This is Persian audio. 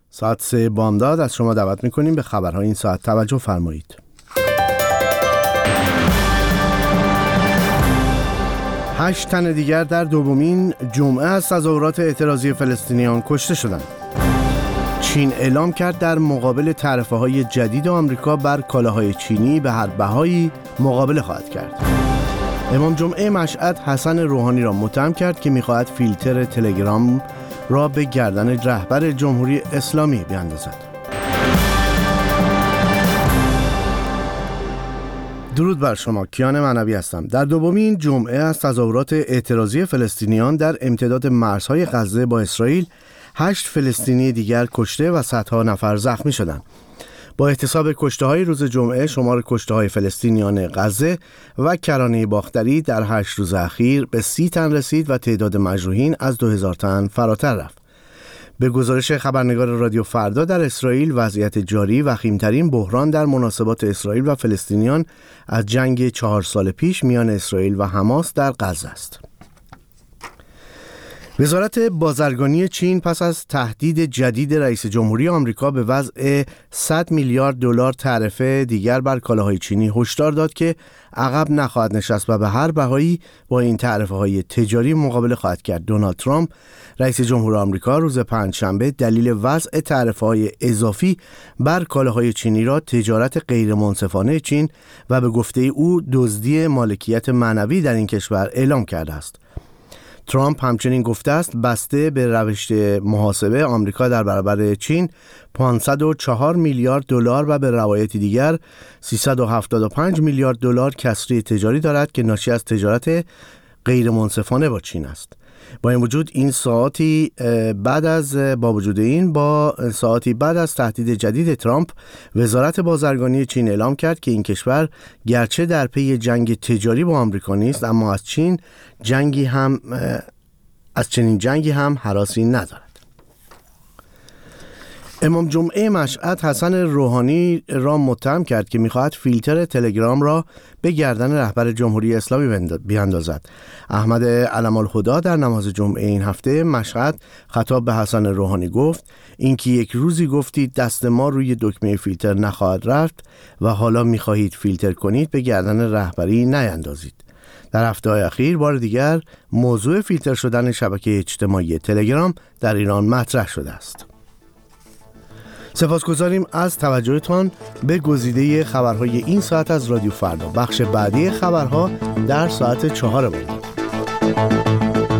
ساعت 3 بامداد از شما دعوت میکنیم به خبرهای این ساعت توجه فرمایید. 8 تن دیگر در دومین جمعه از تظاهرات اعتراضی فلسطینیان کشته شدند. چین اعلام کرد در مقابل تعرفه‌های جدید آمریکا بر کالاهای چینی به هر بهایی مقابله خواهد کرد. امام جمعه مشهد حسن روحانی را متهم کرد که می‌خواهد فیلتر تلگرام را به گردن رهبر جمهوری اسلامی بیاندازد. درود بر شما، کیان معنوی هستم. در دومین جمعه از تظاهرات اعتراضی فلسطینیان در امتداد مرزهای غزه با اسرائیل 8 فلسطینی دیگر کشته و صدها نفر زخمی شدند. با احتساب کشته‌های روز جمعه، شمار کشته‌های فلسطینیان غزه و کرانه باختری در 8 روز اخیر به 30 تن رسید و تعداد مجروحین از 2000 تن فراتر رفت. به گزارش خبرنگار رادیو فردا، در اسرائیل وضعیت جاری وخیم‌ترین بحران در مناسبات اسرائیل و فلسطینیان از جنگ 4 سال پیش میان اسرائیل و حماس در غزه است. وزارت بازرگانی چین پس از تهدید جدید رئیس جمهوری آمریکا به وضع 100 میلیارد دلار تعرفه دیگر بر کالاهای چینی هشدار داد که عقب نخواهد نشست و به هر بهایی با این تعرفه‌های تجاری مقابله خواهد کرد. دونالد ترامپ رئیس جمهور آمریکا روز پنجشنبه دلیل وضع تعرفه‌های اضافی بر کالاهای چینی را تجارت غیرمنصفانه چین و به گفته او دزدی مالکیت معنوی در این کشور اعلام کرده است. ترامپ همچنین گفته است بسته به روش محاسبه آمریکا در برابر چین 504 میلیارد دلار و به روایت دیگر 375 میلیارد دلار کسری تجاری دارد که ناشی از تجارت غیر منصفانه با چین است. با این وجود با ساعتی بعد از تهدید جدید ترامپ، وزارت بازرگانی چین اعلام کرد که این کشور گرچه در پی جنگ تجاری با آمریکا نیست، اما از چنین جنگی هم هراسی ندارد. امام جمعه مشهد حسن روحانی را متهم کرد که می‌خواهد فیلتر تلگرام را به گردن رهبر جمهوری اسلامی بیاندازد. احمد علم‌الهدی در نماز جمعه این هفته مشهد خطاب به حسن روحانی گفت: اینکه یک روزی گفتید دست ما روی دکمه فیلتر نخواهد رفت و حالا می‌خواهید فیلتر کنید، به گردن رهبری نیاندازید. در هفته‌های اخیر بار دیگر موضوع فیلتر شدن شبکه اجتماعی تلگرام در ایران مطرح شده است. سپاسگزاریم از توجهتان به گزیده خبرهای این ساعت از رادیو فردا. بخش بعدی خبرها در ساعت 4 بعد.